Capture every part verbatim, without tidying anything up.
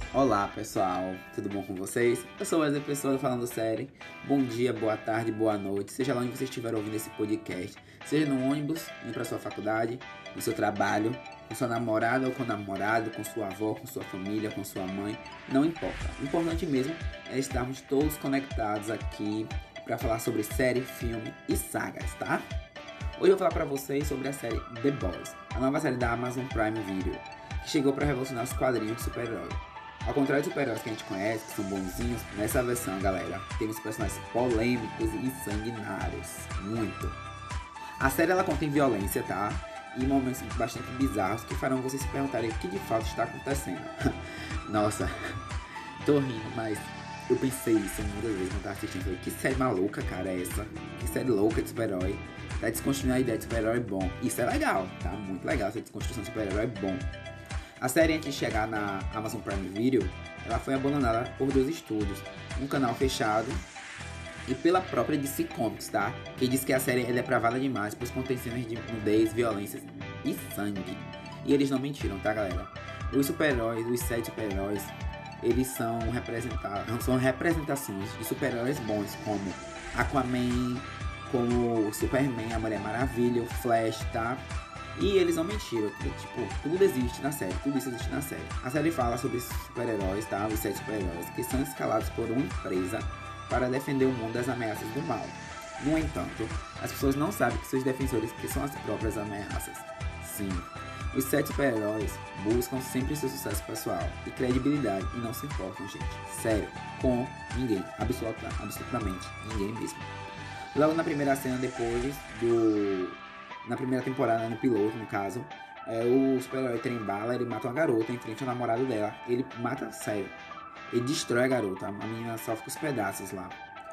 Olá pessoal, tudo bom com vocês? Eu sou o Wesley Pessoa do Falando Série. Bom dia, boa tarde, boa noite, seja lá onde você estiver ouvindo esse podcast. Seja no ônibus, indo para sua faculdade, no seu trabalho, com sua namorada ou com o namorado, com sua avó, com sua família, com sua mãe, não importa. O importante mesmo é estarmos todos conectados aqui para falar sobre série, filme e sagas, tá? Hoje eu vou falar para vocês sobre a série The Boys, a nova série da Amazon Prime Video, que chegou para revolucionar os quadrinhos de super-herói. Ao contrário dos super-heróis que a gente conhece, que são bonzinhos, nessa versão, galera, temos personagens polêmicos e sanguinários. Muito. A série, ela contém violência, tá? E momentos bastante bizarros que farão vocês se perguntarem o que de fato está acontecendo. Nossa, tô rindo, mas eu pensei isso muitas vezes quando tava assistindo. Falei, que série maluca, cara, é essa? Que série louca de super-herói. Tá desconstruindo a ideia de super-herói bom. Isso é legal, tá? Muito legal, essa desconstrução de super-herói bom. A série, antes de chegar na Amazon Prime Video, ela foi abandonada por dois estúdios, um canal fechado e pela própria D C Comics, tá? Que diz que a série é depravada demais, pois contém cenas de nudez, violência e sangue. E eles não mentiram, tá, galera? Os super-heróis, os sete super-heróis, eles são, representados, são representações de super-heróis bons, como Aquaman, como Superman, a Mulher Maravilha, o Flash, tá? E eles não mentiram, tipo, tudo existe na série, tudo isso existe na série. A série fala sobre super-heróis, tá? Os sete super-heróis que são escalados por uma empresa para defender o mundo das ameaças do mal. No entanto, as pessoas não sabem que seus defensores que são as próprias ameaças. Sim, os sete super-heróis buscam sempre seu sucesso pessoal e credibilidade e não se importam, gente, sério, com ninguém, absoluta, absolutamente ninguém mesmo. Logo na primeira cena, depois do... Na primeira temporada, no piloto, no caso, é, o super-herói Trem-Bala, ele mata uma garota em frente ao namorado dela. Ele mata, sério, ele destrói a garota, a menina sofre com os pedaços lá.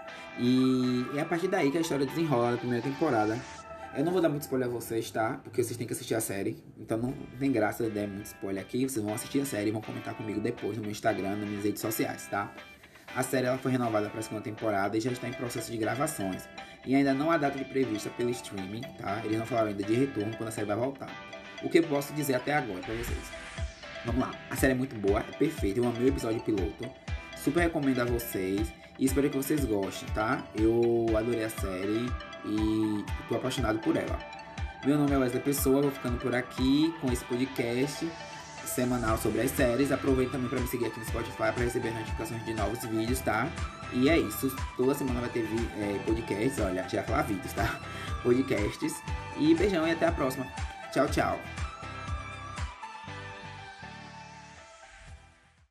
E é a partir daí que a história desenrola na primeira temporada. Eu não vou dar muito spoiler a vocês, tá? Porque vocês têm que assistir a série. Então não tem graça eu dar muito spoiler aqui. Vocês vão assistir a série e vão comentar comigo depois no meu Instagram, nas minhas redes sociais, tá? A série, ela foi renovada para a segunda temporada e já está em processo de gravações. E ainda não há data de prevista pelo streaming, tá? Eles não falaram ainda de retorno quando a série vai voltar. O que eu posso dizer até agora para vocês? Vamos lá, a série é muito boa, é perfeita, eu amei o episódio piloto. Super recomendo a vocês e espero que vocês gostem, tá? Eu adorei a série e tô apaixonado por ela. Meu nome é Wesley Pessoa, vou ficando por aqui com esse podcast semanal sobre as séries. Aproveita também para me seguir aqui no Spotify para receber notificações de novos vídeos, tá? E é isso, toda semana vai ter é, podcasts, olha, já ia falar vídeos, tá? Podcasts. E beijão e até a próxima. Tchau, tchau.